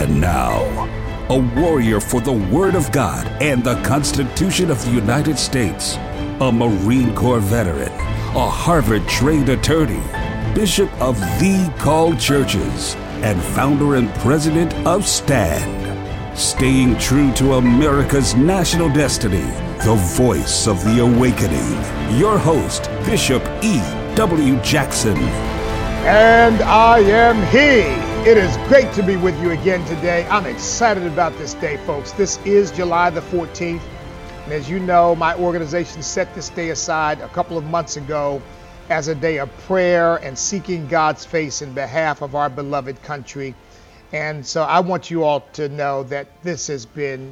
And now, a warrior for the Word of God and the Constitution of the United States, a Marine Corps veteran, a Harvard-trained attorney, Bishop of the Called Churches, and founder and president of STAND. Staying true to America's national destiny, the voice of the awakening. Your host, Bishop E.W. Jackson. And I am he. It is great to be with you again today. I'm excited about this day, folks. This is July the 14th. And as you know, my organization set this day aside a couple of months ago as a day of prayer and seeking God's face in behalf of our beloved country. And so I want you all to know that this has been,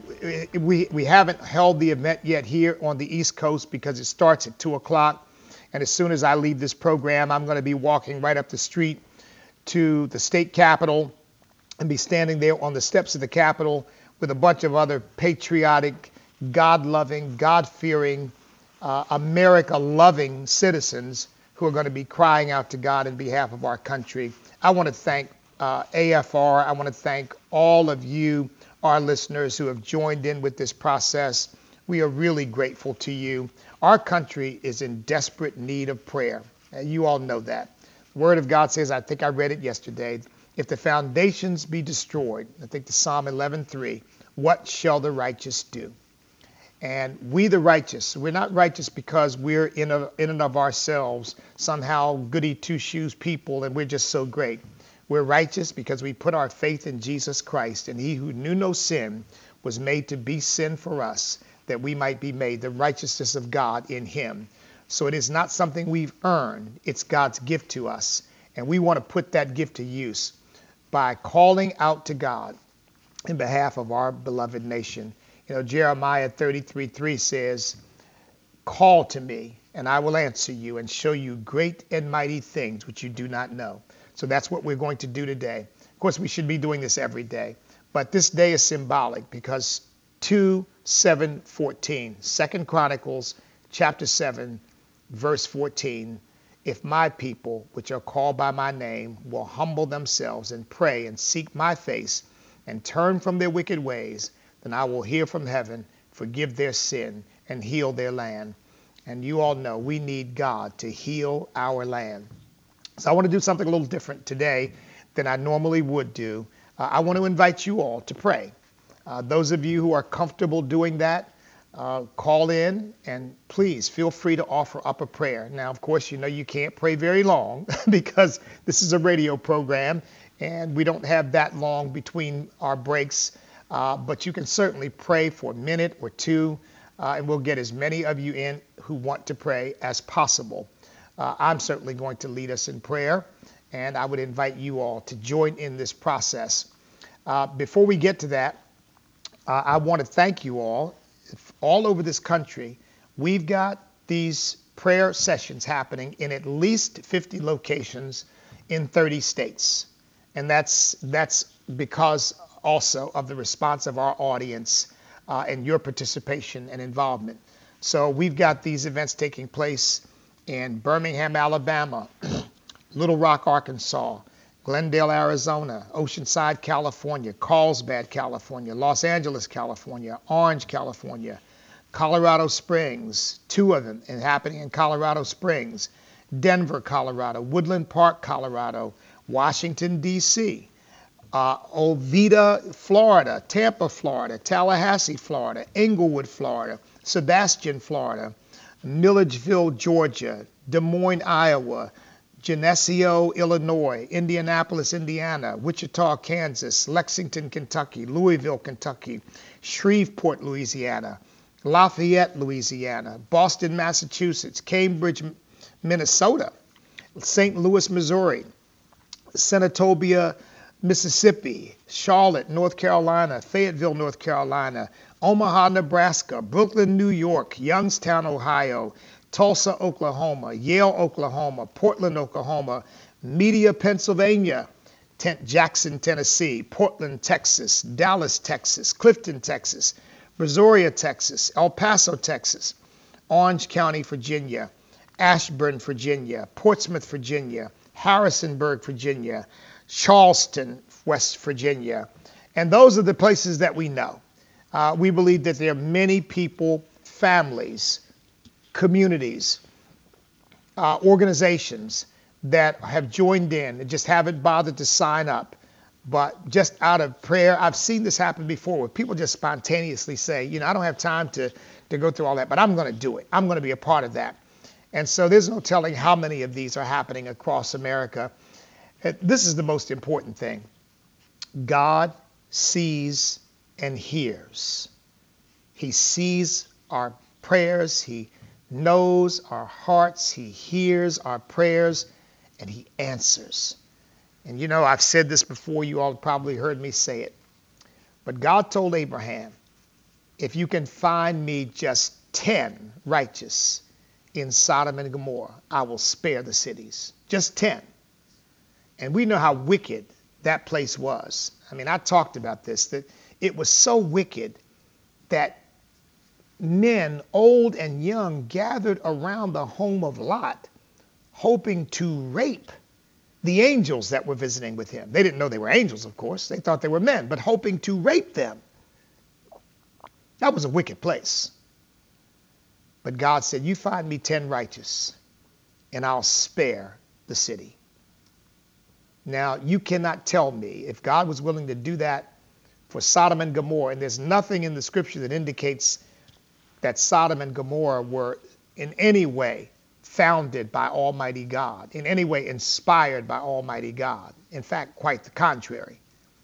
we haven't held the event yet here on the East Coast because it starts at 2 o'clock. And as soon as I leave this program, I'm going to be walking right up the street to the state capitol and be standing there on the steps of the Capitol with a bunch of other patriotic, God-loving, God-fearing, America-loving citizens who are going to be crying out to God in behalf of our country. I want to thank AFR. I want to thank all of you, our listeners who have joined in with this process. We are really grateful to you. Our country is in desperate need of prayer. And you all know that. The Word of God says, I think I read it yesterday, if the foundations be destroyed, I think the Psalm 11:3, what shall the righteous do? And we the righteous, we're not righteous because we're in and of ourselves somehow goody two-shoes people and we're just so great. We're righteous because we put our faith in Jesus Christ, and he who knew no sin was made to be sin for us, that we might be made the righteousness of God in him. So it is not something we've earned. It's God's gift to us. And we want to put that gift to use by calling out to God in behalf of our beloved nation. You know, Jeremiah 33:3 says, call to me and I will answer you and show you great and mighty things which you do not know. So that's what we're going to do today. Of course, we should be doing this every day. But this day is symbolic because 2:7:14, 2 Chronicles chapter 7, verse 14, if my people, which are called by my name, will humble themselves and pray and seek my face and turn from their wicked ways, then I will hear from heaven, forgive their sin, and heal their land. And you all know we need God to heal our land. So I want to do something a little different today than I normally would do. I want to invite you all to pray. Those of you who are comfortable doing that, call in and please feel free to offer up a prayer. Now, of course, you know you can't pray very long because this is a radio program and we don't have that long between our breaks. But you can certainly pray for a minute or two, and we'll get as many of you in who want to pray as possible. I'm certainly going to lead us in prayer, and I would invite you all to join in this process. Before we get to that, I want to thank you all over this country. We've got these prayer sessions happening in at least 50 locations in 30 states. And that's because also of the response of our audience and your participation and involvement. So we've got these events taking place in Birmingham, Alabama, Little Rock, Arkansas, Glendale, Arizona, Oceanside, California, Carlsbad, California, Los Angeles, California, Orange, California, Colorado Springs, 2 of them and happening in Colorado Springs, Denver, Colorado, Woodland Park, Colorado, Washington, D.C., Oviedo, Florida, Tampa, Florida, Tallahassee, Florida, Englewood, Florida, Sebastian, Florida, Milledgeville, Georgia, Des Moines, Iowa, Geneseo, Illinois, Indianapolis, Indiana, Wichita, Kansas, Lexington, Kentucky, Louisville, Kentucky, Shreveport, Louisiana, Lafayette, Louisiana, Boston, Massachusetts, Cambridge, Minnesota, St. Louis, Missouri, Senatobia, Mississippi, Charlotte, North Carolina, Fayetteville, North Carolina, Omaha, Nebraska, Brooklyn, New York, Youngstown, Ohio, Tulsa, Oklahoma, Yale, Oklahoma, Portland, Oklahoma, Media, Pennsylvania, Jackson, Tennessee, Portland, Texas, Dallas, Texas, Clifton, Texas, Brazoria, Texas, El Paso, Texas, Orange County, Virginia, Ashburn, Virginia, Portsmouth, Virginia, Harrisonburg, Virginia, Charleston, West Virginia. And those are the places that we know. We believe that there are many people, families, communities, organizations that have joined in and just haven't bothered to sign up. But just out of prayer, I've seen this happen before where people just spontaneously say, I don't have time to go through all that, but I'm going to do it. I'm going to be a part of that. And so there's no telling how many of these are happening across America. This is the most important thing. God sees and hears. He sees our prayers. He knows our hearts. He hears our prayers, and he answers. And I've said this before. You all probably heard me say it. But God told Abraham, if you can find me just 10 righteous in Sodom and Gomorrah, I will spare the cities. Just 10. And we know how wicked that place was. I talked about this, that it was so wicked that men, old and young, gathered around the home of Lot, hoping to rape the angels that were visiting with him. They didn't know they were angels, of course. They thought they were men, but hoping to rape them. That was a wicked place. But God said, you find me 10 righteous, and I'll spare the city. Now, you cannot tell me if God was willing to do that for Sodom and Gomorrah, and there's nothing in the scripture that indicates that Sodom and Gomorrah were in any way founded by Almighty God, in any way inspired by Almighty God. In fact, quite the contrary.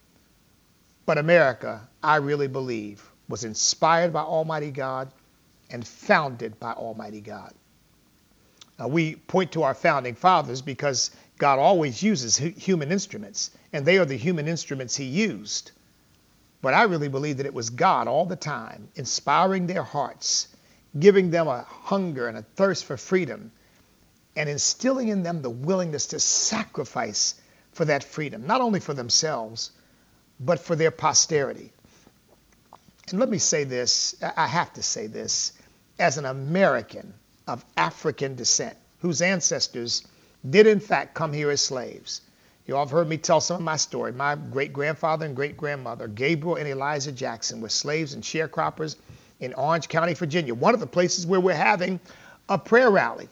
But America, I really believe, was inspired by Almighty God and founded by Almighty God. Now, we point to our founding fathers because God always uses human instruments, and they are the human instruments he used. But I really believe that it was God all the time, inspiring their hearts, giving them a hunger and a thirst for freedom, and instilling in them the willingness to sacrifice for that freedom, not only for themselves, but for their posterity. And let me say this, I have to say this, as an American of African descent, whose ancestors did in fact come here as slaves. You all have heard me tell some of my story. My great-grandfather and great-grandmother, Gabriel and Eliza Jackson, were slaves and sharecroppers in Orange County, Virginia, one of the places where we're having a prayer rally.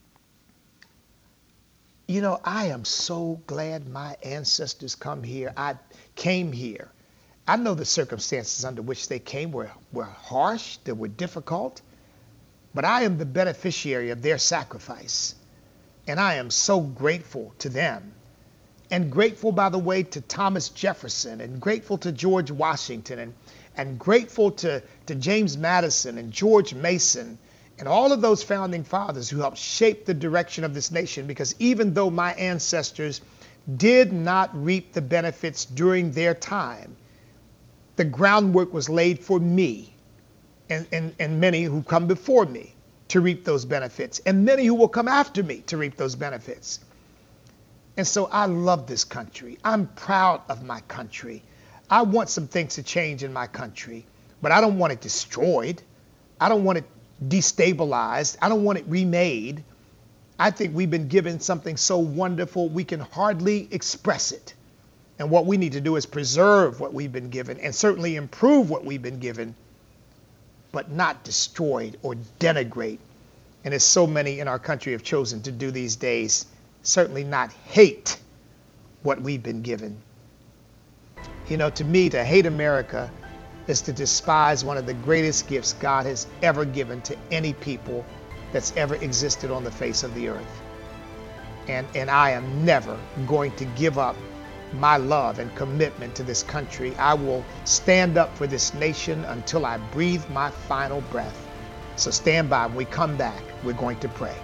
I am so glad my ancestors came here. I know the circumstances under which they came were harsh, they were difficult, but I am the beneficiary of their sacrifice. And I am so grateful to them. And grateful, by the way, to Thomas Jefferson, and grateful to George Washington, and grateful to James Madison and George Mason, and all of those founding fathers who helped shape the direction of this nation, because even though my ancestors did not reap the benefits during their time, the groundwork was laid for me and many who come before me to reap those benefits, and many who will come after me to reap those benefits. And so I love this country. I'm proud of my country. I want some things to change in my country, but I don't want it destroyed. I don't want it destabilized. I don't want it remade. I think we've been given something so wonderful we can hardly express it. And what we need to do is preserve what we've been given, and certainly improve what we've been given, but not destroy or denigrate. And as so many in our country have chosen to do these days, certainly not hate what we've been given. To me, to hate America is to despise one of the greatest gifts God has ever given to any people that's ever existed on the face of the earth. And I am never going to give up my love and commitment to this country. I will stand up for this nation until I breathe my final breath. So stand by. When we come back, we're going to pray.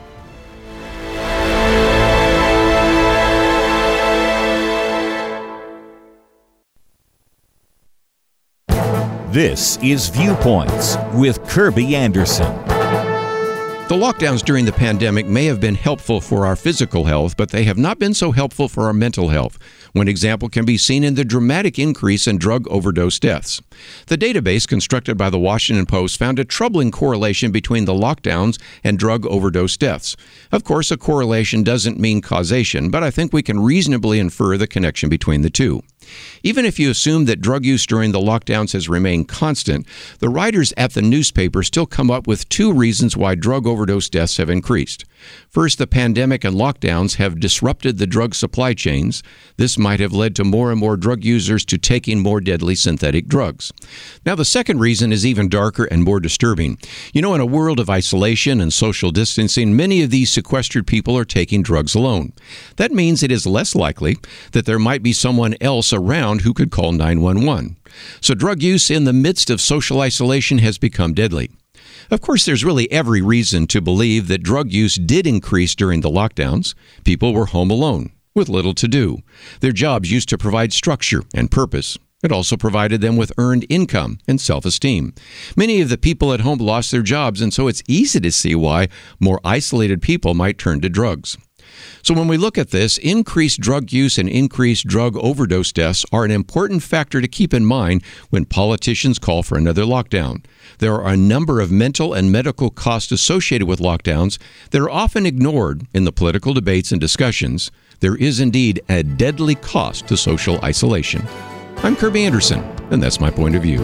This is Viewpoints with Kirby Anderson. The lockdowns during the pandemic may have been helpful for our physical health, but they have not been so helpful for our mental health. One example can be seen in the dramatic increase in drug overdose deaths. The database constructed by the Washington Post found a troubling correlation between the lockdowns and drug overdose deaths. Of course, a correlation doesn't mean causation, but I think we can reasonably infer the connection between the two. Even if you assume that drug use during the lockdowns has remained constant, the writers at the newspaper still come up with two reasons why drug overdose deaths have increased. First, the pandemic and lockdowns have disrupted the drug supply chains. This might have led to more and more drug users to taking more deadly synthetic drugs. Now, the second reason is even darker and more disturbing. You know, in a world of isolation and social distancing, many of these sequestered people are taking drugs alone. That means it is less likely that there might be someone else around who could call 911. So drug use in the midst of social isolation has become deadly. Of course, there's really every reason to believe that drug use did increase during the lockdowns. People were home alone with little to do. Their jobs used to provide structure and purpose. It also provided them with earned income and self-esteem. Many of the people at home lost their jobs, and so it's easy to see why more isolated people might turn to drugs. So when we look at this, increased drug use and increased drug overdose deaths are an important factor to keep in mind when politicians call for another lockdown. There are a number of mental and medical costs associated with lockdowns that are often ignored in the political debates and discussions. There is indeed a deadly cost to social isolation. I'm Kirby Anderson, and that's my point of view.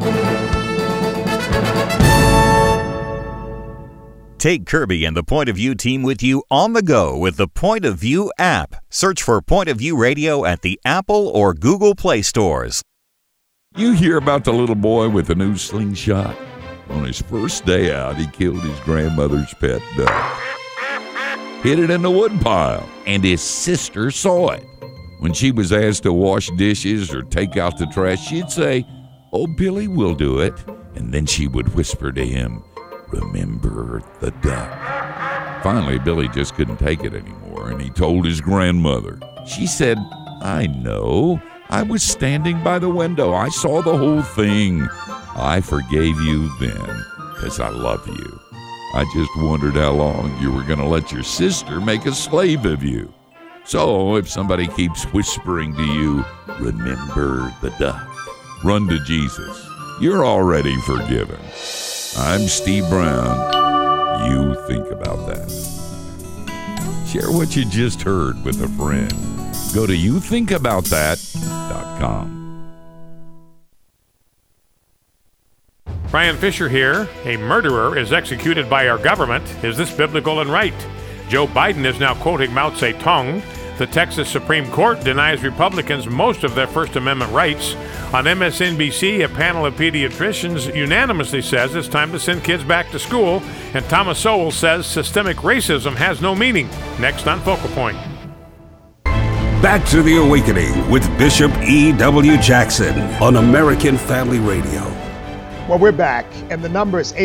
Take Kirby and the Point of View team with you on the go with the Point of View app. Search for Point of View Radio at the Apple or Google Play stores. You hear about the little boy with the new slingshot? On his first day out, he killed his grandmother's pet duck. Hid it in the woodpile, and his sister saw it. When she was asked to wash dishes or take out the trash, she'd say, "Oh, Billy will do it." And then she would whisper to him, "Remember the duck." Finally, Billy just couldn't take it anymore, and he told his grandmother. She said, "I know. I was standing by the window. I saw the whole thing. I forgave you then, 'cause I love you. I just wondered how long you were going to let your sister make a slave of you. So if somebody keeps whispering to you, 'Remember the duck,' run to Jesus. You're already forgiven." I'm Steve Brown. You think about that. Share what you just heard with a friend. Go to youthinkaboutthat.com. Brian Fisher here. A murderer is executed by our government. Is this biblical and right? Joe Biden is now quoting Mao Zedong. The Texas Supreme Court denies Republicans most of their First Amendment rights. On MSNBC, a panel of pediatricians unanimously says it's time to send kids back to school. And Thomas Sowell says systemic racism has no meaning. Next on Focal Point. Back to the Awakening with Bishop E.W. Jackson on American Family Radio. Well, we're back, and the number is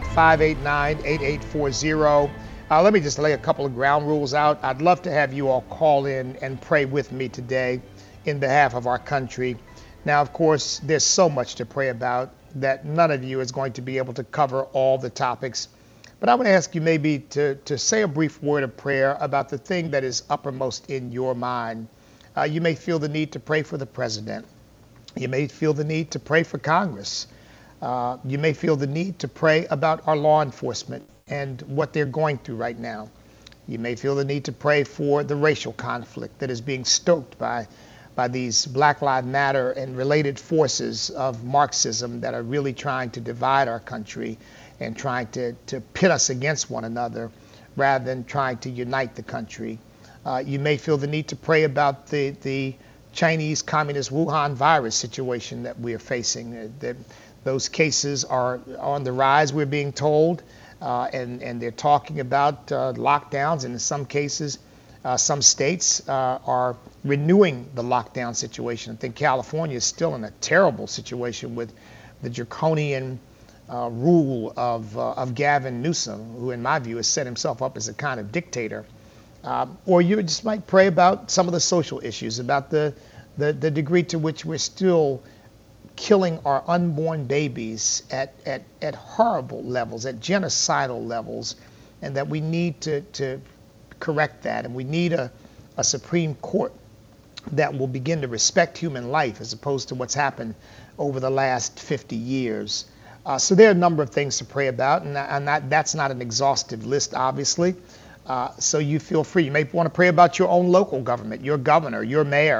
888-589-8840. Let me just lay a couple of ground rules out. I'd love to have you all call in and pray with me today in behalf of our country. Now, of course, there's so much to pray about that none of you is going to be able to cover all the topics. But I would ask you maybe to say a brief word of prayer about the thing that is uppermost in your mind. You may feel the need to pray for the president. You may feel the need to pray for Congress. You may feel the need to pray about our law enforcement and what they're going through right now. You may feel the need to pray for the racial conflict that is being stoked by these Black Lives Matter and related forces of Marxism that are really trying to divide our country and trying to pit us against one another rather than trying to unite the country. You may feel the need to pray about the Chinese Communist Wuhan virus situation that we are facing. Those cases are on the rise, we're being told. And they're talking about lockdowns, and in some cases, some states are renewing the lockdown situation. I think California is still in a terrible situation with the draconian rule of Gavin Newsom, who in my view has set himself up as a kind of dictator. Or you just might pray about some of the social issues, about the degree to which we're still killing our unborn babies at horrible levels, at genocidal levels, and that we need to correct that. And we need a Supreme Court that will begin to respect human life as opposed to what's happened over the last 50 years. So there are a number of things to pray about, and that's not an exhaustive list, obviously. So you feel free. You may want to pray about your own local government, your governor, your mayor,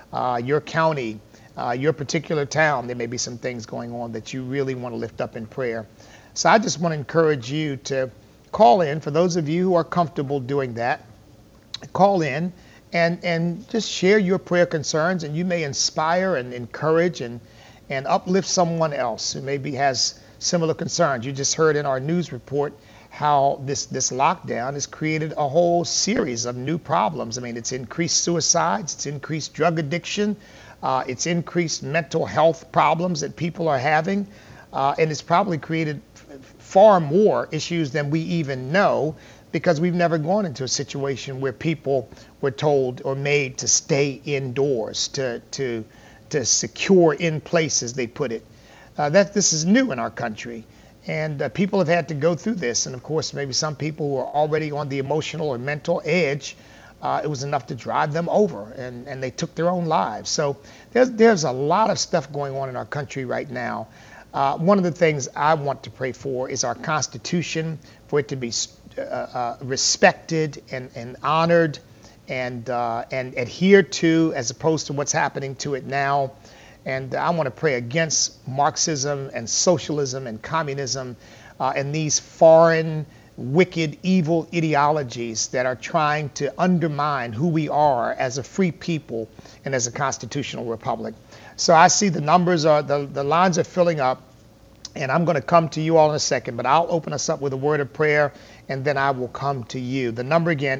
your county, your particular town. There may be some things going on that you really want to lift up in prayer. So I just want to encourage you to call in. For those of you who are comfortable doing that, call in and just share your prayer concerns, and you may inspire and encourage and uplift someone else who maybe has similar concerns. You just heard in our news report how this lockdown has created a whole series of new problems. I mean, it's increased suicides, it's increased drug addiction, it's increased mental health problems that people are having, and it's probably created far more issues than we even know, because we've never gone into a situation where people were told or made to stay indoors, to secure in place, as they put it. This is new in our country, and people have had to go through this. And of course, maybe some people who are already on the emotional or mental edge, it was enough to drive them over, and they took their own lives. So there's a lot of stuff going on in our country right now. One of the things I want to pray for is our Constitution, for it to be respected and honored and adhered to, as opposed to what's happening to it now. And I want to pray against Marxism and socialism and communism and these foreign, wicked, evil ideologies that are trying to undermine who we are as a free people and as a constitutional republic. So I see the numbers the lines are filling up, and I'm going to come to you all in a second, but I'll open us up with a word of prayer, and then I will come to you. The number again,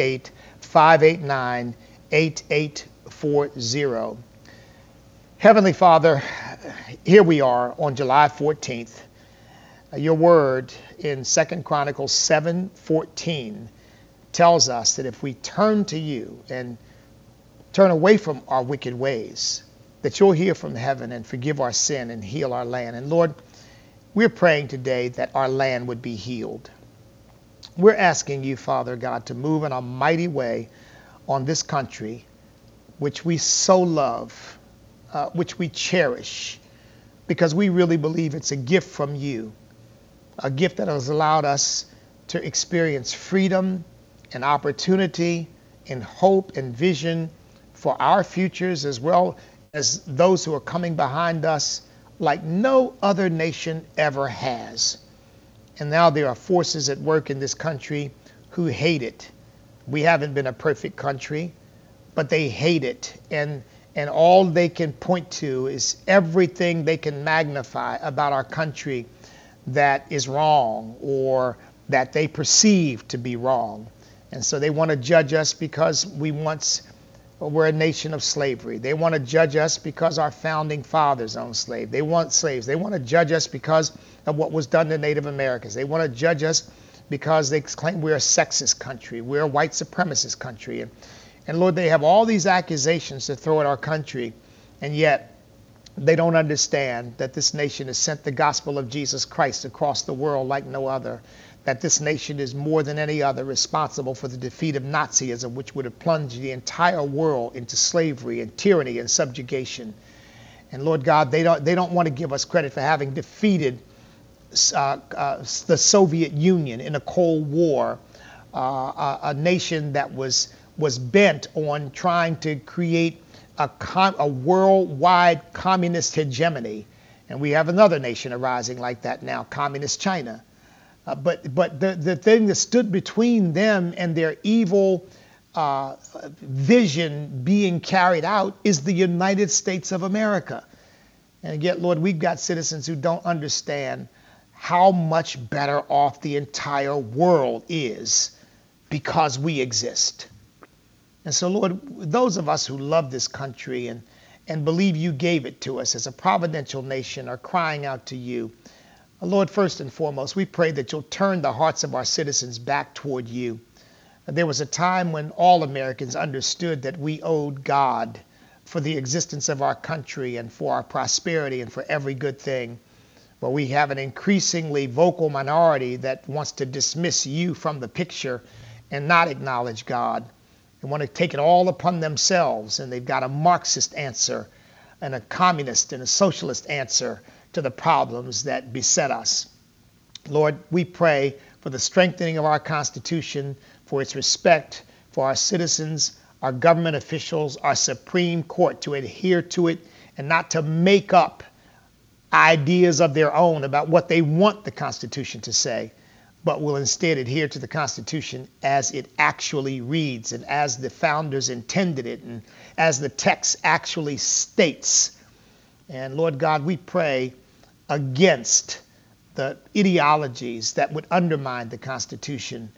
888-589-8840. Heavenly Father, here we are on July 14th. Your word in 2 Chronicles 7:14 tells us that if we turn to you and turn away from our wicked ways, that you'll hear from heaven and forgive our sin and heal our land. And Lord, we're praying today that our land would be healed. We're asking you, Father God, to move in a mighty way on this country, which we so love, which we cherish, because we really believe it's a gift from you, a gift that has allowed us to experience freedom and opportunity and hope and vision for our futures, as well as those who are coming behind us, like no other nation ever has. And now there are forces at work in this country who hate it. We haven't been a perfect country, but they hate it. And all they can point to is everything they can magnify about our country that is wrong or that they perceive to be wrong. And so they want to judge us because we once were a nation of slavery. They want to judge us because our founding fathers owned slaves. They want slaves. They want to judge us because of what was done to Native Americans. They want to judge us because they claim we're a sexist country. We're a white supremacist country. And Lord, they have all these accusations to throw at our country, and yet they don't understand that this nation has sent the gospel of Jesus Christ across the world like no other, that this nation is more than any other responsible for the defeat of Nazism, which would have plunged the entire world into slavery and tyranny and subjugation. And Lord God, they don't want to give us credit for having defeated the Soviet Union in a Cold War, a nation that was bent on trying to create a worldwide communist hegemony. And we have another nation arising like that now, communist China. But the thing that stood between them and their evil vision being carried out is the United States of America. And yet, Lord, we've got citizens who don't understand how much better off the entire world is because we exist. And so, Lord, those of us who love this country and believe you gave it to us as a providential nation are crying out to you. Lord, first and foremost, we pray that you'll turn the hearts of our citizens back toward you. There was a time when all Americans understood that we owed God for the existence of our country and for our prosperity and for every good thing. But we have an increasingly vocal minority that wants to dismiss you from the picture and not acknowledge God. They want to take it all upon themselves, and they've got a Marxist answer and a communist and a socialist answer to the problems that beset us. Lord, we pray for the strengthening of our Constitution, for its respect for our citizens, our government officials, our Supreme Court to adhere to it and not to make up ideas of their own about what they want the Constitution to say, but will instead adhere to the Constitution as it actually reads and as the founders intended it and as the text actually states. And Lord God, we pray against the ideologies that would undermine the Constitution,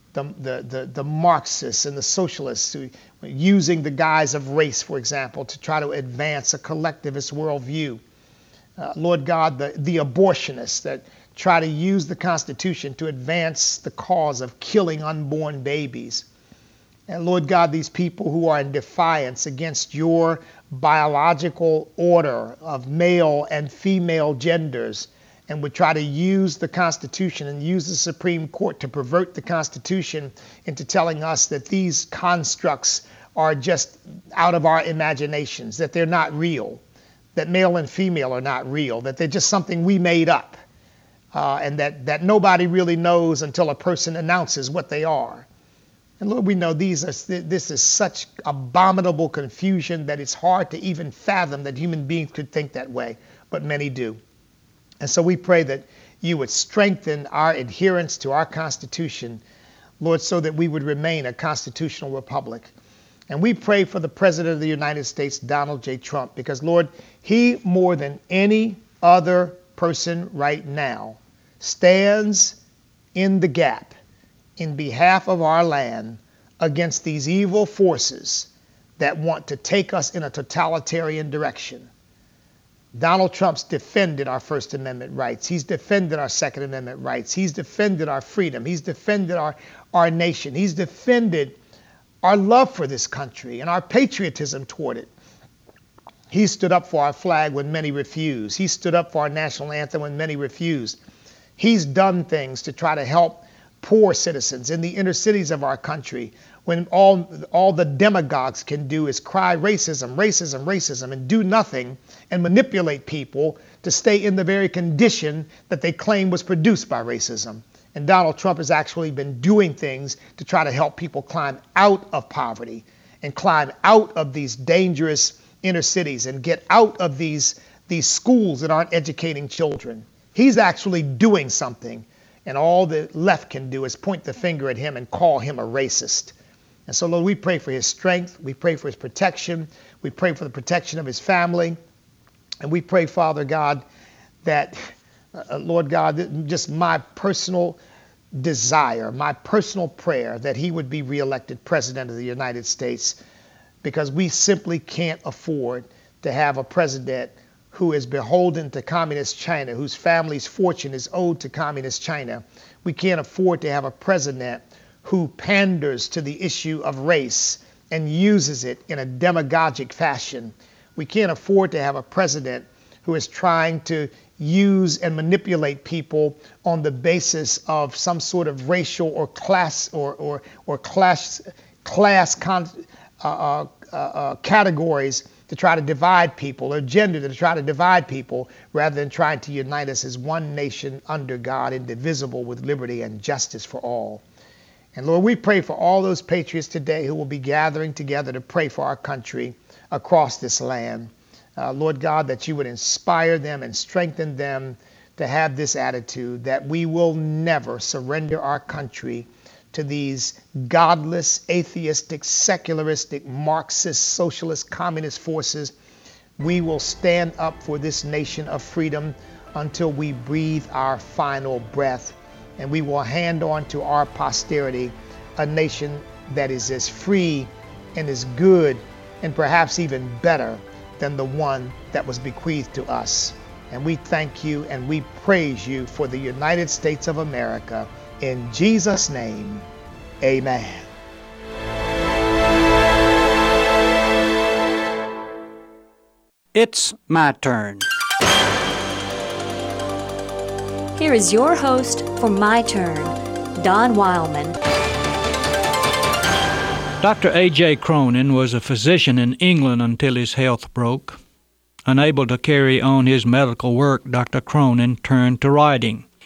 the Marxists and the socialists who using the guise of race, for example, to try to advance a collectivist worldview. Lord God, the abortionists that try to use the Constitution to advance the cause of killing unborn babies. And Lord God, these people who are in defiance against your biological order of male and female genders and would try to use the Constitution and use the Supreme Court to pervert the Constitution into telling us that these constructs are just out of our imaginations, that they're not real, that male and female are not real, that they're just something we made up. And that nobody really knows until a person announces what they are. And Lord, we know this is such abominable confusion that it's hard to even fathom that human beings could think that way, but many do. And so we pray that you would strengthen our adherence to our Constitution, Lord, so that we would remain a constitutional republic. And we pray for the President of the United States, Donald J. Trump, because, Lord, he more than any other person right now stands in the gap in behalf of our land against these evil forces that want to take us in a totalitarian direction. Donald Trump's defended our First Amendment rights. He's defended our Second Amendment rights. He's defended our freedom. He's defended our nation. He's defended our love for this country and our patriotism toward it. He stood up for our flag when many refused. He stood up for our national anthem when many refused. He's done things to try to help poor citizens in the inner cities of our country when all the demagogues can do is cry racism, racism, racism, and do nothing and manipulate people to stay in the very condition that they claim was produced by racism. And Donald Trump has actually been doing things to try to help people climb out of poverty and climb out of these dangerous inner cities and get out of these schools that aren't educating children. He's actually doing something, and all the left can do is point the finger at him and call him a racist. And so, Lord, we pray for his strength. We pray for his protection. We pray for the protection of his family. And we pray, Father God, that, Lord God, just my personal desire, my personal prayer that he would be reelected President of the United States, because we simply can't afford to have a president who is beholden to communist China, whose family's fortune is owed to communist China. We can't afford to have a president who panders to the issue of race and uses it in a demagogic fashion. We can't afford to have a president who is trying to use and manipulate people on the basis of some sort of racial or class categories to try to divide people, or gender to try to divide people, rather than trying to unite us as one nation under God, indivisible, with liberty and justice for all. And Lord, we pray for all those patriots today who will be gathering together to pray for our country across this land. Lord God, that you would inspire them and strengthen them to have this attitude that we will never surrender our country to these godless, atheistic, secularistic, Marxist, socialist, communist forces. We will stand up for this nation of freedom until we breathe our final breath. And we will hand on to our posterity a nation that is as free and as good and perhaps even better than the one that was bequeathed to us. And we thank you and we praise you for the United States of America. In Jesus' name, amen. It's my turn. Here is your host for My Turn, Don Wildman. Dr. A.J. Cronin was a physician in England until his health broke. Unable to carry on his medical work, Dr. Cronin turned to writing.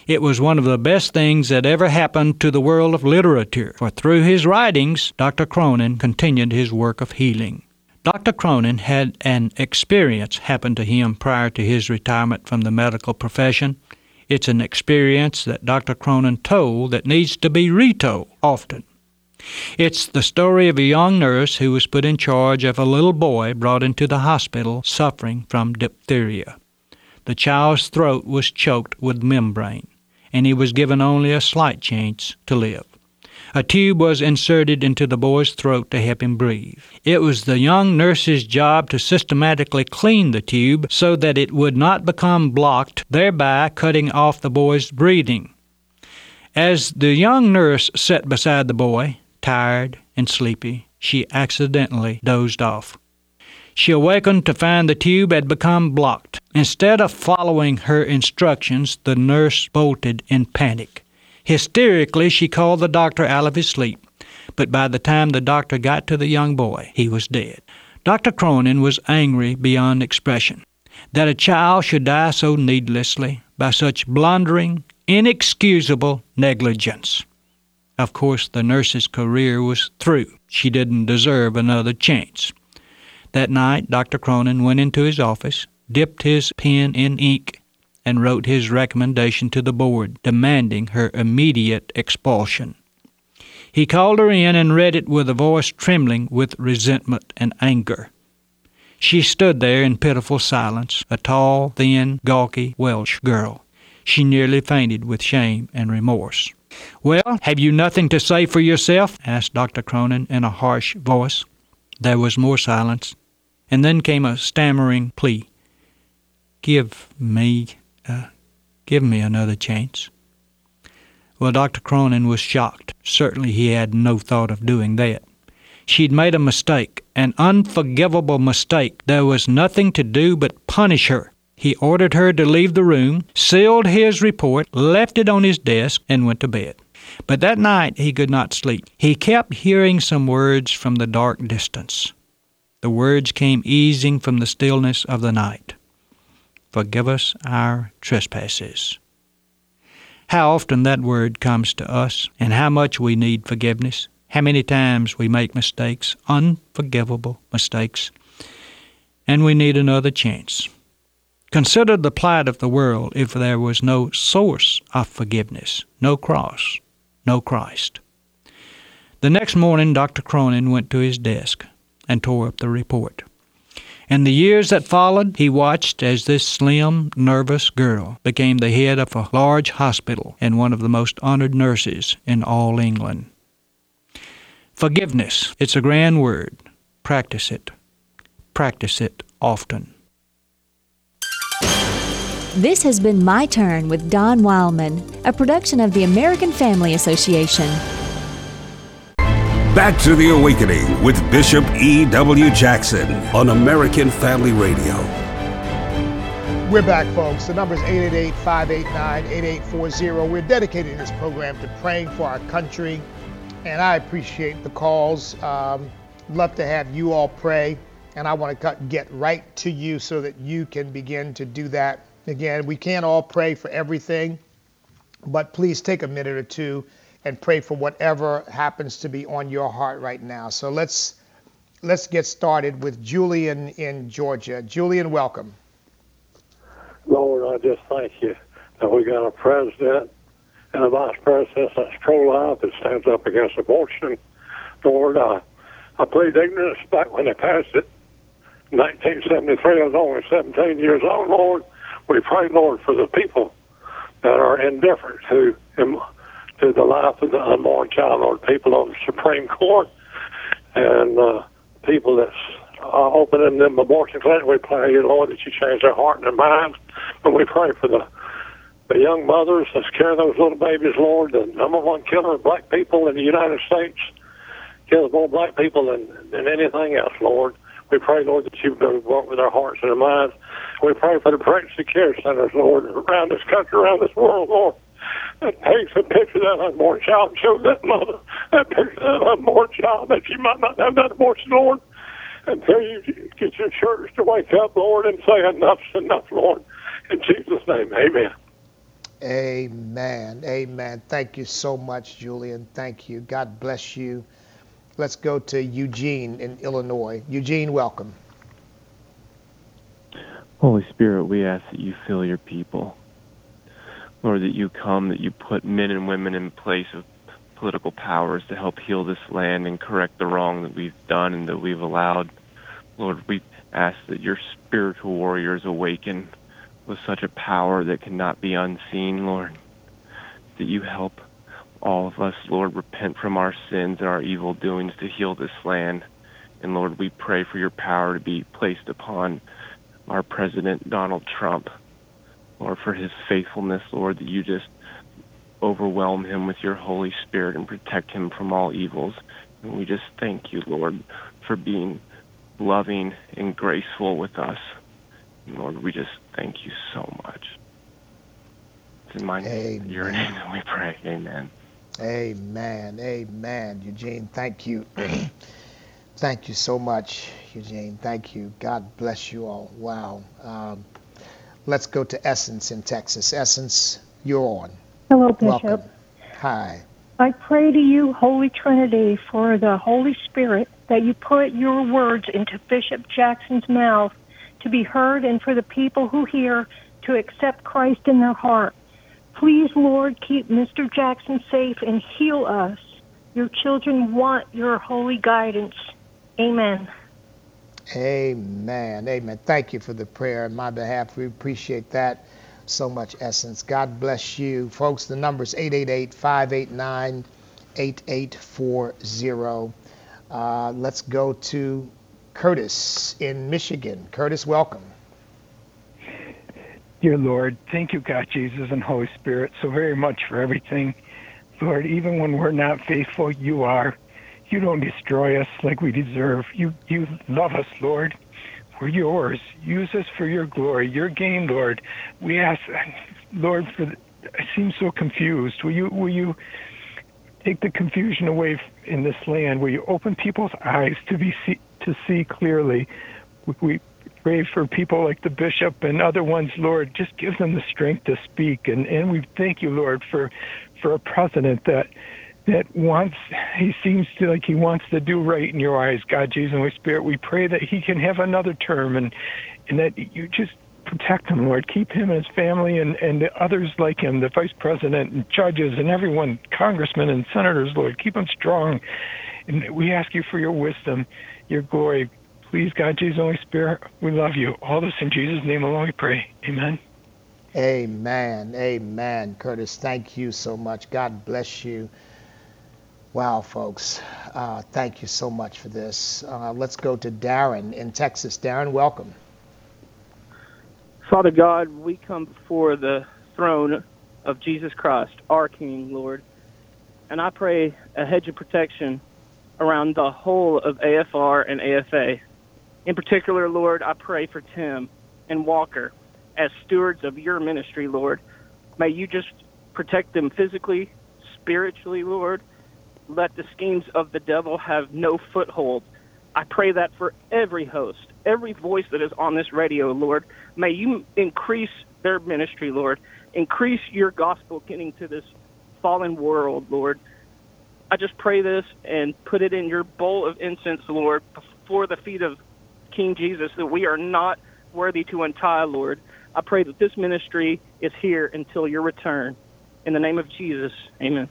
It was one of the best things that ever happened to the world of literature, for through his writings, Dr. Cronin continued his work of healing. Dr. Cronin had an experience happen to him prior to his retirement from the medical profession. It's an experience that Dr. Cronin told that needs to be retold often. It's the story of a young nurse who was put in charge of a little boy brought into the hospital suffering from diphtheria. The child's throat was choked with membrane, and he was given only a slight chance to live. A tube was inserted into the boy's throat to help him breathe. It was the young nurse's job to systematically clean the tube so that it would not become blocked, thereby cutting off the boy's breathing. As the young nurse sat beside the boy, tired and sleepy, she accidentally dozed off. She awakened to find the tube had become blocked. Instead of following her instructions, the nurse bolted in panic. Hysterically, she called the doctor out of his sleep, but by the time the doctor got to the young boy, he was dead. Dr. Cronin was angry beyond expression that a child should die so needlessly by such blundering, inexcusable negligence. Of course, the nurse's career was through. She didn't deserve another chance. That night, Dr. Cronin went into his office, dipped his pen in ink, and wrote his recommendation to the board, demanding her immediate expulsion. He called her in and read it with a voice trembling with resentment and anger. She stood there in pitiful silence, a tall, thin, gawky Welsh girl. She nearly fainted with shame and remorse. "Well, have you nothing to say for yourself?" asked Dr. Cronin in a harsh voice. There was more silence, and then came a stammering plea. Give me another chance." Well, Dr. Cronin was shocked. Certainly he had no thought of doing that. She'd made a mistake, an unforgivable mistake. There was nothing to do but punish her. He ordered her to leave the room, sealed his report, left it on his desk, and went to bed. But that night he could not sleep. He kept hearing some words from the dark distance. The words came easing from the stillness of the night. "Forgive us our trespasses." How often that word comes to us, and how much we need forgiveness. How many times we make mistakes, unforgivable mistakes, and we need another chance. Consider the plight of the world if there was no source of forgiveness, no cross, no Christ. The next morning, Dr. Cronin went to his desk and tore up the report. In the years that followed, he watched as this slim, nervous girl became the head of a large hospital and one of the most honored nurses in all England. Forgiveness, it's a grand word. Practice it. Practice it often. This has been My Turn with Don Wildman, a production of the American Family Association. Back to the Awakening with Bishop E.W. Jackson on American Family Radio. We're back, folks. The number is 888-589-8840. We're dedicating this program to praying for our country, and I appreciate the calls. Love to have you all pray, and I want to get right to you so that you can begin to do that. Again, we can't all pray for everything, but please take a minute or two and pray for whatever happens to be on your heart right now. So let's get started with Julian in Georgia. Julian, welcome. Lord, I just thank you that we got a president and a vice president that's pro-life that stands up against abortion. Lord, I plead ignorance back when they passed it. In 1973, I was only 17 years old, Lord. We pray, Lord, for the people that are indifferent to the life of the unborn child, Lord, people on the Supreme Court and people that's opening them abortion clinics. We pray, Lord, that you change their heart and their minds. And we pray for the young mothers that carry those little babies, Lord. The number one killer of black people in the United States kills more black people than anything else, Lord. We pray, Lord, that you work with their hearts and their minds. We pray for the pregnancy care centers, Lord, around this country, around this world, Lord. That takes a picture of that unborn child and shows that mother that picture of that unborn child that she might not have that abortion, Lord, until you get your church to wake up, Lord, and say enough's enough, Lord. In Jesus' name, amen. Amen. Amen. Thank you so much, Julian. Thank you. God bless you. Let's go to Eugene in Illinois. Eugene, welcome. Holy Spirit, we ask that you fill your people. Lord, that you come, that you put men and women in place of political powers to help heal this land and correct the wrong that we've done and that we've allowed. Lord, we ask that your spiritual warriors awaken with such a power that cannot be unseen, Lord. That you help all of us, Lord, repent from our sins and our evil doings to heal this land. And Lord, we pray for your power to be placed upon our President Donald Trump. Lord, for his faithfulness, Lord, that you just overwhelm him with your Holy Spirit and protect him from all evils. And we just thank you, Lord, for being loving and graceful with us. And Lord, we just thank you so much. It's in your name that we pray. Amen. Amen. Amen. Eugene, thank you. Thank you so much, Eugene. Thank you. God bless you all. Wow. Let's go to Essence in Texas. Essence, you're on. Hello, Bishop. Welcome. Hi. I pray to you, Holy Trinity, for the Holy Spirit, that you put your words into Bishop Jackson's mouth to be heard and for the people who hear to accept Christ in their heart. Please, Lord, keep Mr. Jackson safe and heal us. Your children want your holy guidance. Amen. Amen. Amen. Thank you for the prayer on my behalf. We appreciate that so much, Essence. God bless you. Folks, the number is 888-589-8840. Let's go to Curtis in Michigan. Curtis, welcome. Dear Lord, thank you, God, Jesus, and Holy Spirit, so very much for everything. Lord, even when we're not faithful, you are. You don't destroy us like we deserve. You love us, Lord. We're yours. Use us for your glory, your gain, Lord. We ask, Lord, I seem so confused. Will you take the confusion away in this land? Will you open people's eyes to see clearly? We pray for people like the bishop and other ones, Lord. Just give them the strength to speak. And we thank you, Lord, for a president that he seems to like he wants to do right in your eyes, God, Jesus, and Holy Spirit. We pray that he can have another term and that you just protect him, Lord. Keep him and his family and the others like him, the vice president and judges and everyone, congressmen and senators, Lord. Keep them strong. And we ask you for your wisdom, your glory. Please, God, Jesus, and Holy Spirit, we love you. All this in Jesus' name alone we pray. Amen. Amen. Amen. Curtis, thank you so much. God bless you. Wow, folks. Thank you so much for this. Let's go to Darren in Texas. Darren, welcome. Father God, we come before the throne of Jesus Christ, our King, Lord. And I pray a hedge of protection around the whole of AFR and AFA. In particular, Lord, I pray for Tim and Walker as stewards of your ministry, Lord. May you just protect them physically, spiritually, Lord. Let the schemes of the devil have no foothold. I pray that for every host, every voice that is on this radio, Lord. May you increase their ministry, Lord. Increase your gospel getting to this fallen world, Lord. I just pray this and put it in your bowl of incense, Lord, before the feet of King Jesus, that we are not worthy to untie, Lord. I pray that this ministry is here until your return. In the name of Jesus, amen.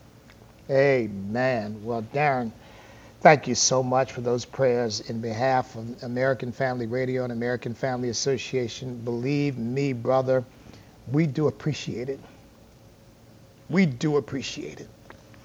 Amen. Well, Darren, thank you so much for those prayers in behalf of American Family Radio and American Family Association. Believe me, brother, we do appreciate it. We do appreciate it.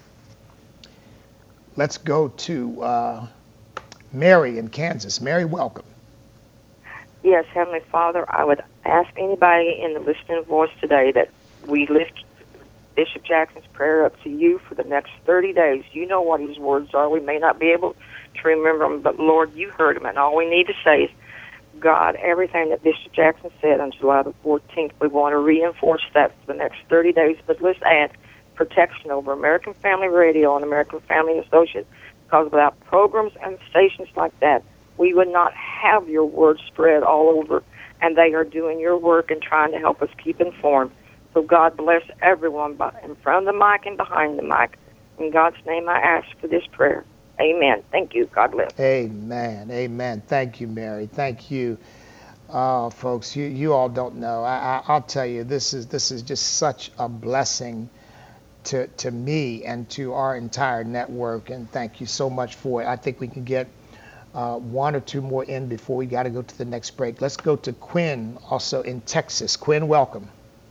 Let's go to Mary in Kansas. Mary, welcome. Yes, Heavenly Father, I would ask anybody in the listening voice today that we lift Bishop Jackson's prayer up to you for the next 30 days. You know what his words are. We may not be able to remember them, but Lord, you heard them, and all we need to say is, God, everything that Bishop Jackson said on July the 14th, we want to reinforce that for the next 30 days, but let's add protection over American Family Radio and American Family Association, because without programs and stations like that, we would not have your word spread all over, and they are doing your work and trying to help us keep informed. So God bless everyone in front of the mic and behind the mic. In God's name I ask for this prayer. Amen. Thank you. God bless. Amen. Amen. Thank you, Mary. Thank you. Folks, you all don't know. I'll tell you, this is just such a blessing to me and to our entire network, and thank you so much for it. I think we can get one or two more in before we got to go to the next break. Let's go to Quinn, also in Texas. Quinn, welcome.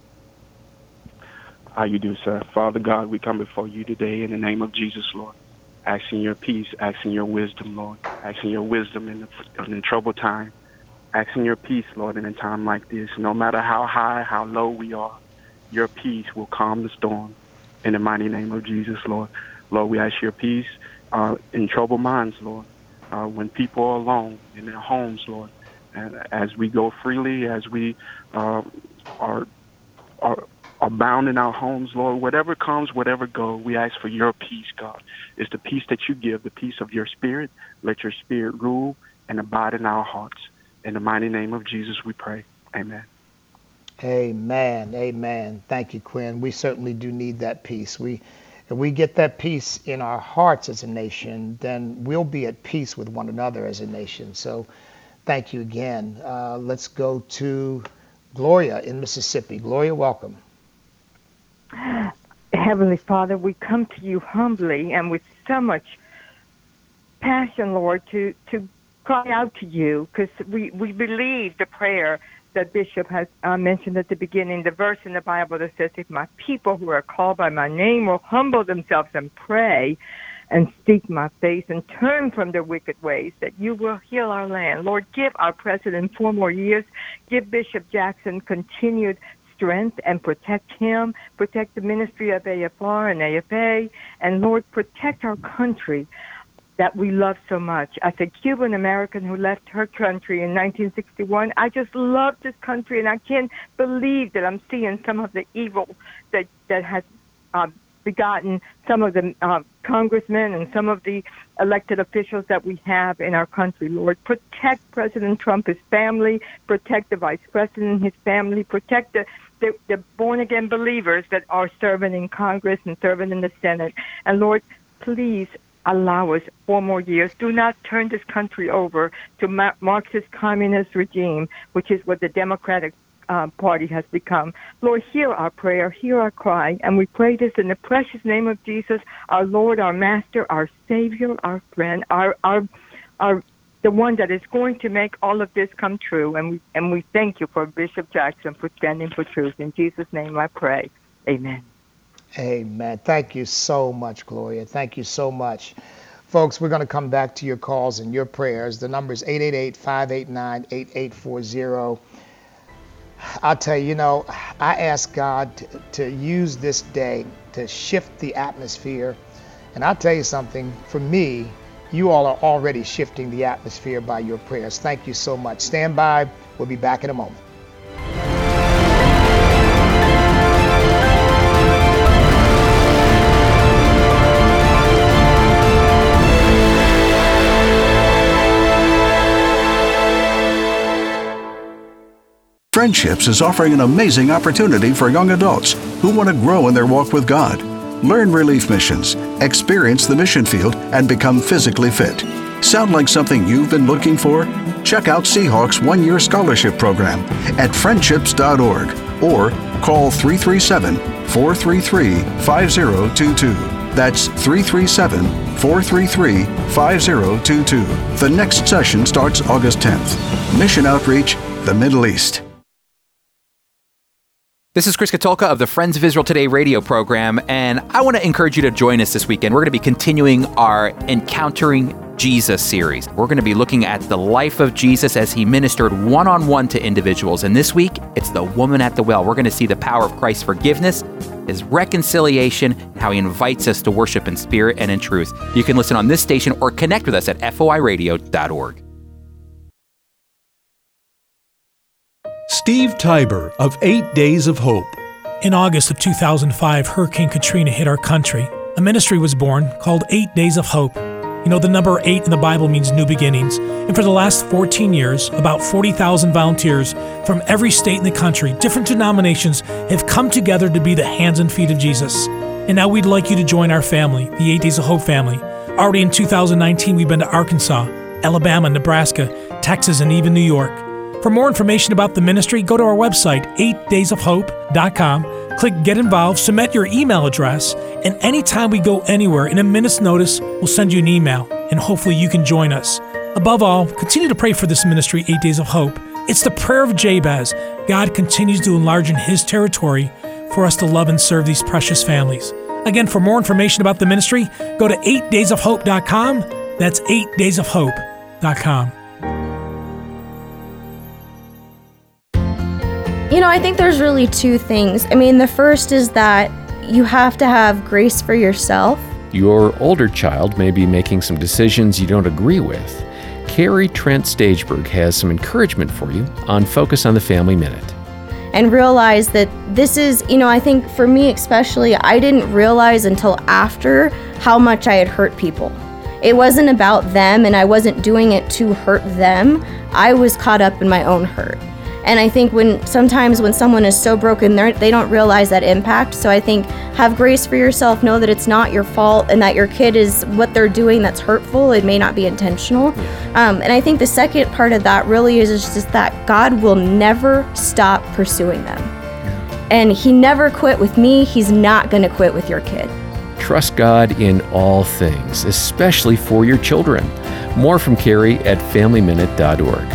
How you do, sir? Father God, we come before you today in the name of Jesus, Lord, asking your peace, asking your wisdom, Lord, asking your wisdom in the troubled time, asking your peace, Lord, in a time like this. No matter how high, how low we are, your peace will calm the storm. In the mighty name of Jesus, Lord. Lord, we ask your peace in troubled minds, Lord, when people are alone in their homes, Lord. And as we go freely, as we are bound in our homes, Lord, whatever comes, whatever goes, we ask for your peace, God. It's the peace that you give, the peace of your spirit. Let your spirit rule and abide in our hearts. In the mighty name of Jesus, we pray. Amen. Amen. Amen. Thank you, Quinn. We certainly do need that peace. If we get that peace in our hearts as a nation, then we'll be at peace with one another as a nation. So thank you again. Let's go to Gloria in Mississippi. Gloria, welcome. Heavenly Father, we come to you humbly and with so much passion, Lord, to cry out to you, because we believe the prayer that Bishop has mentioned at the beginning, the verse in the Bible that says, if my people who are called by my name will humble themselves and pray and seek my face and turn from their wicked ways, that you will heal our land. Lord, give our president 4 more years. Give Bishop Jackson continued strength and protect him, protect the ministry of AFR and AFA, and Lord, protect our country that we love so much. As a Cuban American who left her country in 1961, I just love this country, and I can't believe that I'm seeing some of the evil that has begotten some of the congressmen and some of the elected officials that we have in our country. Lord, protect President Trump, his family, protect the Vice President, his family, protect the born-again believers that are serving in Congress and serving in the Senate. And Lord, please allow us 4 more years. Do not turn this country over to Marxist communist regime, which is what the Democratic Party has become. Lord, hear our prayer, hear our cry, and we pray this in the precious name of Jesus, our Lord, our Master, our Savior, our friend, our the one that is going to make all of this come true. And we thank you for Bishop Jackson for standing for truth. In Jesus' name I pray. Amen. Amen. Thank you so much, Gloria. Thank you so much. Folks, we're going to come back to your calls and your prayers. The number is 888-589-8840. I'll tell you, I ask God to use this day to shift the atmosphere. And I'll tell you something, for me, you all are already shifting the atmosphere by your prayers. Thank you so much. Stand by. We'll be back in a moment. Friendships is offering an amazing opportunity for young adults who want to grow in their walk with God. Learn relief missions, experience the mission field, and become physically fit. Sound like something you've been looking for? Check out Seahawks' one-year scholarship program at friendships.org or call 337-433-5022. That's 337-433-5022. The next session starts August 10th. Mission Outreach, the Middle East. This is Chris Katulka of the Friends of Israel Today radio program, and I want to encourage you to join us this weekend. We're going to be continuing our Encountering Jesus series. We're going to be looking at the life of Jesus as he ministered one-on-one to individuals. And this week, it's the woman at the well. We're going to see the power of Christ's forgiveness, his reconciliation, and how he invites us to worship in spirit and in truth. You can listen on this station or connect with us at foiradio.org. Steve Tiber of 8 Days of Hope. In August of 2005, Hurricane Katrina hit our country. A ministry was born called 8 Days of Hope. You know, the number 8 in the Bible means new beginnings. And for the last 14 years, about 40,000 volunteers from every state in the country, different denominations, have come together to be the hands and feet of Jesus. And now we'd like you to join our family, the 8 Days of Hope family. Already in 2019, we've been to Arkansas, Alabama, Nebraska, Texas, and even New York. For more information about the ministry, go to our website, 8daysofhope.com. Click Get Involved, submit your email address, and anytime we go anywhere, in a minute's notice, we'll send you an email, and hopefully you can join us. Above all, continue to pray for this ministry, 8 Days of Hope. It's the prayer of Jabez. God continues to enlarge in His territory for us to love and serve these precious families. Again, for more information about the ministry, go to 8daysofhope.com. That's 8daysofhope.com. You know, I think there's really two things. I mean, the first is that you have to have grace for yourself. Your older child may be making some decisions you don't agree with. Carrie Trent Stageberg has some encouragement for you on Focus on the Family Minute. And realize that this is, you know, I think for me especially, I didn't realize until after how much I had hurt people. It wasn't about them, and I wasn't doing it to hurt them. I was caught up in my own hurt. And I think sometimes when someone is so broken, they don't realize that impact. So I think have grace for yourself, know that it's not your fault, and that your kid is what they're doing that's hurtful. It may not be intentional. And I think the second part of that really is just that God will never stop pursuing them. And He never quit with me. He's not going to quit with your kid. Trust God in all things, especially for your children. More from Carrie at FamilyMinute.org.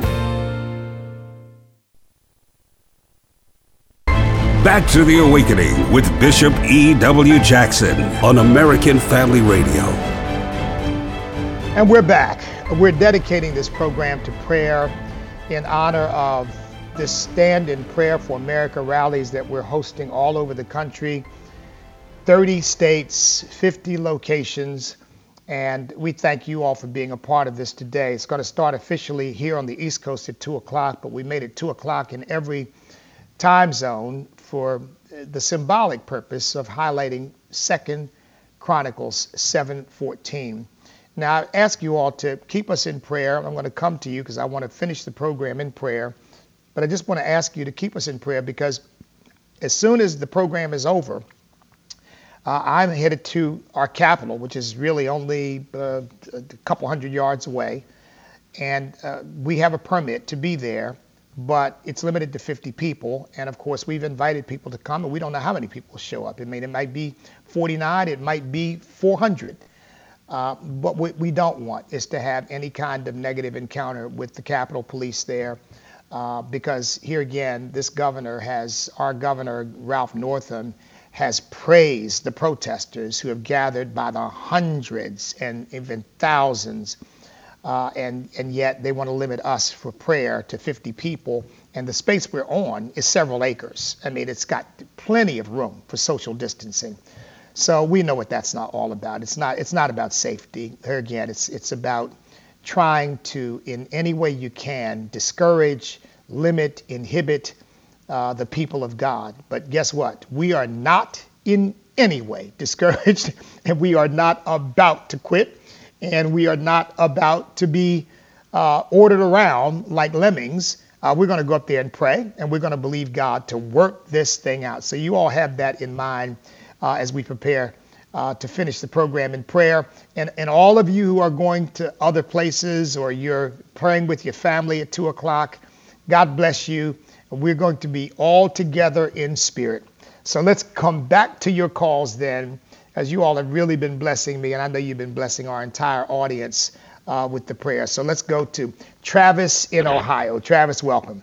Back to the Awakening with Bishop E.W. Jackson on American Family Radio. And we're back. We're dedicating this program to prayer in honor of this Stand in Prayer for America rallies that we're hosting all over the country, 30 states, 50 locations, and we thank you all for being a part of this today. It's going to start officially here on the East Coast at 2 o'clock, but we made it 2 o'clock in every time zone for the symbolic purpose of highlighting 2 Chronicles 7:14. Now, I ask you all to keep us in prayer. I'm going to come to you because I want to finish the program in prayer, but I just want to ask you to keep us in prayer because as soon as the program is over, I'm headed to our capital, which is really only a couple hundred yards away, and we have a permit to be there. But it's limited to 50 people. And of course, we've invited people to come, and we don't know how many people will show up. I mean, it might be 49, it might be 400. But what we don't want is to have any kind of negative encounter with the Capitol Police there. Because here again, our governor, Ralph Northam, has praised the protesters who have gathered by the hundreds and even thousands. And yet they want to limit us for prayer to 50 people. And the space we're on is several acres. I mean, it's got plenty of room for social distancing. So we know what that's not all about. It's not about safety. Here again, it's about trying to, in any way you can, discourage, limit, inhibit the people of God. But guess what? We are not in any way discouraged, and we are not about to quit. And we are not about to be ordered around like lemmings. We're going to go up there and pray, and we're going to believe God to work this thing out. So you all have that in mind as we prepare to finish the program in prayer. And all of you who are going to other places or you're praying with your family at 2 o'clock, God bless you. We're going to be all together in spirit. So let's come back to your calls then, as you all have really been blessing me, and I know you've been blessing our entire audience with the prayer. So let's go to Travis in Ohio. Travis, welcome.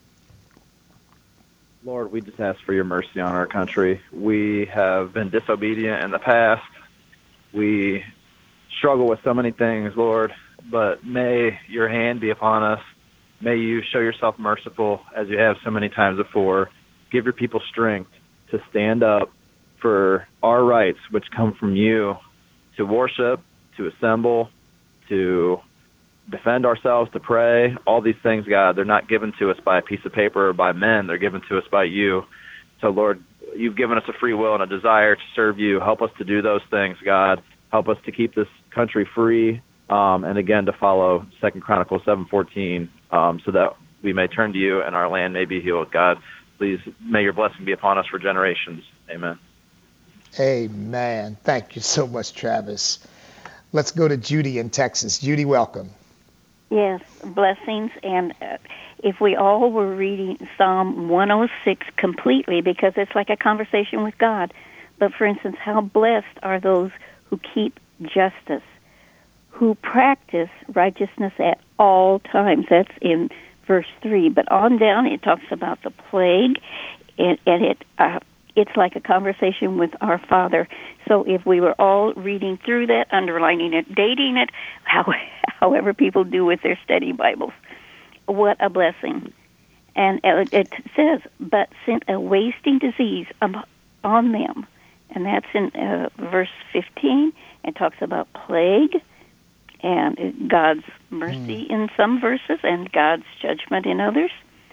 Lord, we just ask for your mercy on our country. We have been disobedient in the past. We struggle with so many things, Lord, but may your hand be upon us. May you show yourself merciful as you have so many times before. Give your people strength to stand up for our rights, which come from you, to worship, to assemble, to defend ourselves, to pray. All these things, God, they're not given to us by a piece of paper or by men. They're given to us by you. So, Lord, you've given us a free will and a desire to serve you. Help us to do those things, God. Help us to keep this country free, and again to follow 2 Chronicles 7:14, so that we may turn to you and our land may be healed. God, please may your blessing be upon us for generations. Amen. Amen. Thank you so much, Travis. Let's go to Judy in Texas. Judy, welcome. Yes, blessings. And if we all were reading Psalm 106 completely, because it's like a conversation with God. But for instance, how blessed are those who keep justice, who practice righteousness at all times. That's in verse 3. But on down, it talks about the plague, and it's like a conversation with our Father. So if we were all reading through that, underlining it, dating it, however people do with their study Bibles, what a blessing. And it says, but sent a wasting disease on them. And that's in verse 15. It talks about plague and God's mercy in some verses and God's judgment in others.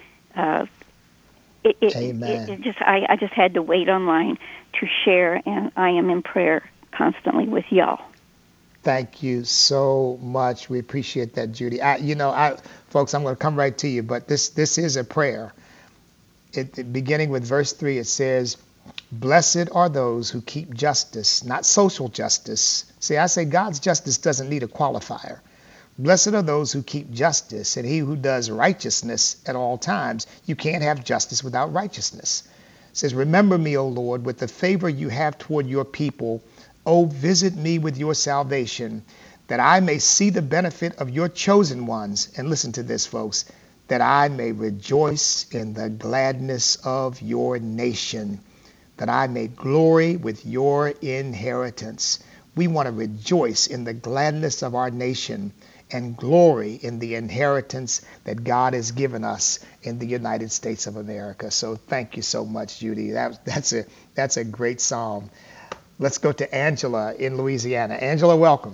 Amen. I just had to wait online to share, and I am in prayer constantly with y'all. Thank you so much. We appreciate that, Judy. Folks, I'm going to come right to you, but this is a prayer. Beginning with verse 3, it says, blessed are those who keep justice, not social justice. See, I say God's justice doesn't need a qualifier. Blessed are those who keep justice, and he who does righteousness at all times. You can't have justice without righteousness. It says, remember me, O Lord, with the favor you have toward your people. O visit me with your salvation, that I may see the benefit of your chosen ones. And listen to this, folks, that I may rejoice in the gladness of your nation, that I may glory with your inheritance. We want to rejoice in the gladness of our nation and glory in the inheritance that God has given us in the United States of America. So thank you so much, Judy. That's a great psalm. Let's go to Angela in Louisiana. Angela, welcome.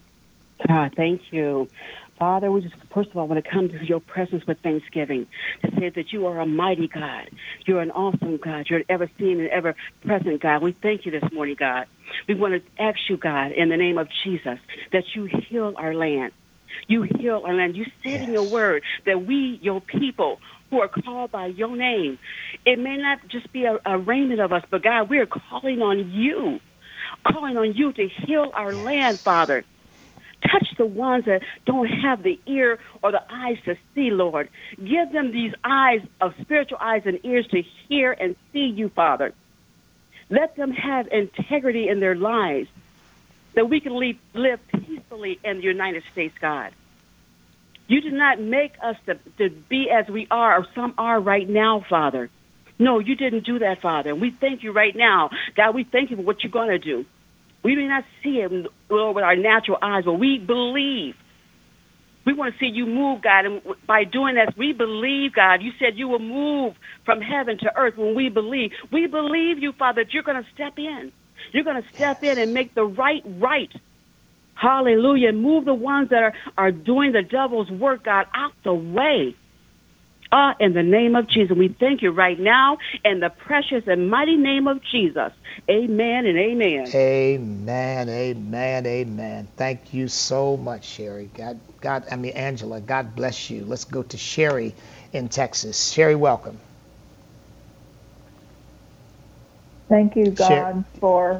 Thank you. Father, we just first of all want to come to your presence with thanksgiving to say that you are a mighty God. You're an awesome God. You're an ever-seen and ever-present God. We thank you this morning, God. We want to ask you, God, in the name of Jesus, that you heal our land. You heal our land. You said in your word that we, your people, who are called by your name, it may not just be a remnant of us, but God, we are calling on you to heal our land, Father. Touch the ones that don't have the ear or the eyes to see, Lord. Give them these eyes of spiritual eyes and ears to hear and see you, Father. Let them have integrity in their lives, that we can live peacefully in the United States, God. You did not make us to be as we are, or some are right now, Father. No, you didn't do that, Father. And we thank you right now. God, we thank you for what you're going to do. We may not see it, Lord, with our natural eyes, but we believe. We want to see you move, God, and by doing that, we believe, God. You said you will move from heaven to earth when we believe. We believe you, Father, that you're going to step in. You're going to step in and make the right. Hallelujah. Move the ones that are doing the devil's work, God, out the way. In the name of Jesus, we thank you right now in the precious and mighty name of Jesus. Amen and amen. Amen, amen, amen. Thank you so much, Sherry. Angela, God bless you. Let's go to Sherry in Texas. Sherry, welcome. Thank you, God, for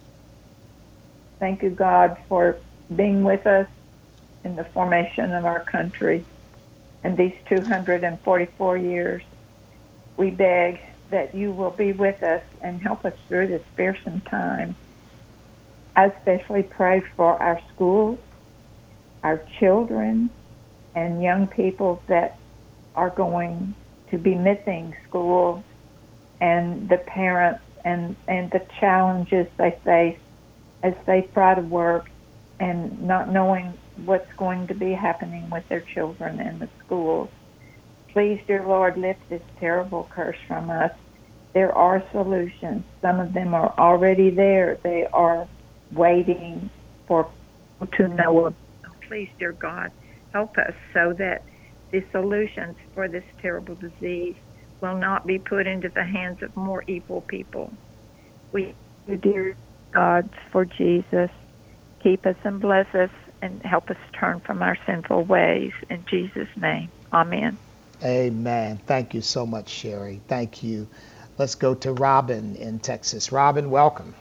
being with us in the formation of our country. In these 244 years, we beg that you will be with us and help us through this fearsome time. I especially pray for our schools, our children, and young people that are going to be missing school, and the parents and the challenges they face as they try to work and not knowing what's going to be happening with their children in the schools. Please, dear Lord, lift this terrible curse from us. There are solutions. Some of them are already there. They are waiting for people to know. Please, dear God, help us so that the solutions for this terrible disease will not be put into the hands of more evil people. We, dear God, for Jesus, Keep us and bless us and help us turn from our sinful ways. In Jesus' name, amen. Amen. Thank you so much, Sherry. Thank you. Let's go to Robin in Texas. Robin, welcome.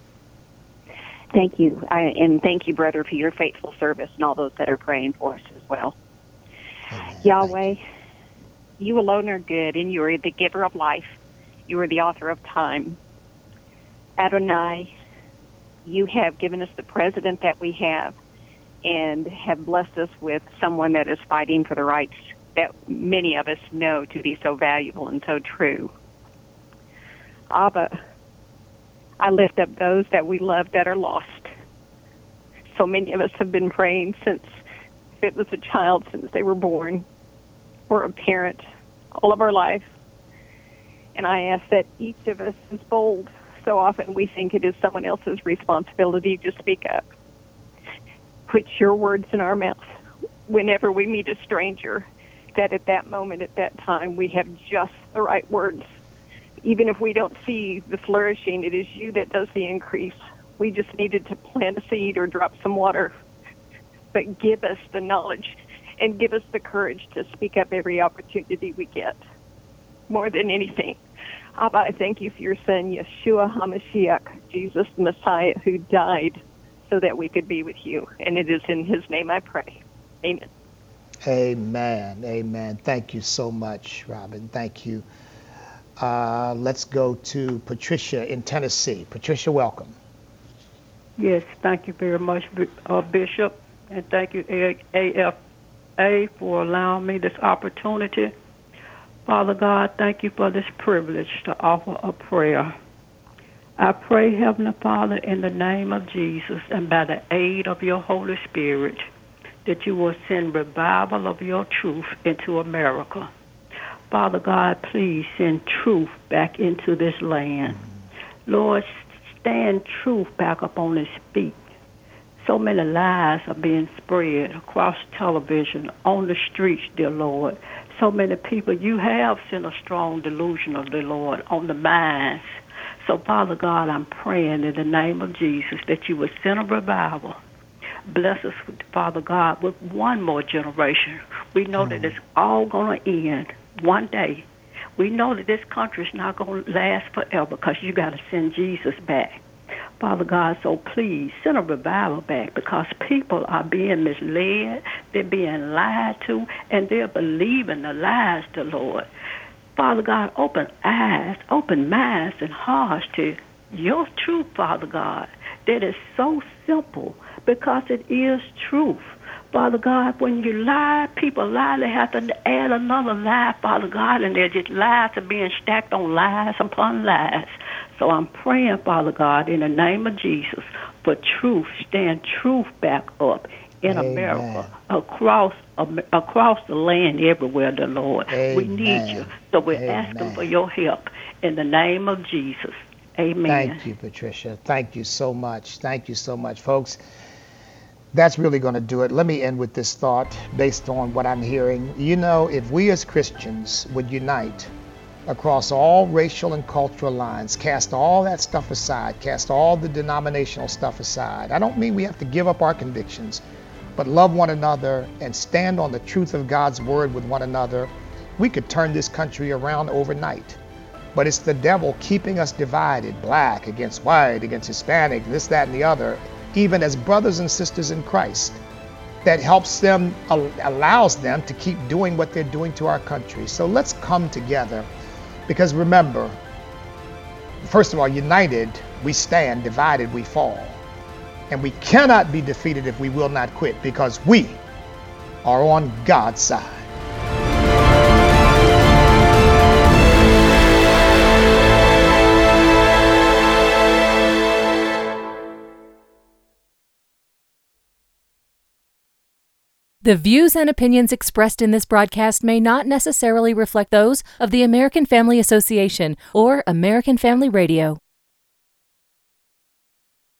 Thank you. And thank you, brother, for your faithful service and all those that are praying for us as well. Amen. Yahweh, you alone are good, and you are the giver of life. You are the author of time. Adonai, you have given us the president that we have and have blessed us with someone that is fighting for the rights that many of us know to be so valuable and so true. Abba, I lift up those that we love that are lost. So many of us have been praying since it was a child, since they were born, or a parent, all of our life. And I ask that each of us is bold. So often we think it is someone else's responsibility to speak up. Put your words in our mouth whenever we meet a stranger, that at that moment, at that time, we have just the right words. Even if we don't see the flourishing, it is you that does the increase. We just needed to plant a seed or drop some water. But give us the knowledge and give us the courage to speak up every opportunity we get. More than anything, Abba, I thank you for your son, Yeshua HaMashiach, Jesus the Messiah, who died so that we could be with you. And it is in his name I pray. Amen. Amen. Amen. Thank you so much, Robin. Thank you. Let's go to Patricia in Tennessee. Patricia, welcome. Yes, thank you very much, Bishop, and thank you, AFA, for allowing me this opportunity. Father God, thank you for this privilege to offer a prayer. I pray, Heavenly Father, in the name of Jesus and by the aid of your Holy Spirit, that you will send revival of your truth into America. Father God, please send truth back into this land. Lord, stand truth back up on its feet. So many lies are being spread across television, on the streets, dear Lord. So many people, you have sent a strong delusion of the Lord on the minds. So, Father God, I'm praying in the name of Jesus that you would send a revival. Bless us, Father God, with one more generation. We know that it's all going to end one day. We know that this country is not going to last forever because you got to send Jesus back. Father God, so please send a revival back because people are being misled, they're being lied to, and they're believing the lies, the Lord. Father God, open eyes, open minds and hearts to your truth, Father God, that is so simple because it is truth. Father God, when you lie, people lie, they have to add another lie, Father God, and they're just lies are being stacked on lies upon lies. So I'm praying, Father God, in the name of Jesus, for truth, stand truth back up in America, across the land, everywhere, the Lord. Amen. We need you, so we're asking for your help in the name of Jesus. Amen. Thank you, Patricia. Thank you so much. Thank you so much, folks. That's really going to do it. Let me end with this thought based on what I'm hearing. You know, if we as Christians would unite across all racial and cultural lines, cast all that stuff aside, cast all the denominational stuff aside. I don't mean we have to give up our convictions, but love one another and stand on the truth of God's word with one another. We could turn this country around overnight. But it's the devil keeping us divided, black against white, against Hispanic, this, that, and the other, even as brothers and sisters in Christ, that helps them, allows them to keep doing what they're doing to our country. So let's come together. Because remember, first of all, united we stand, divided we fall. And we cannot be defeated if we will not quit, because we are on God's side. The views and opinions expressed in this broadcast may not necessarily reflect those of the American Family Association or American Family Radio.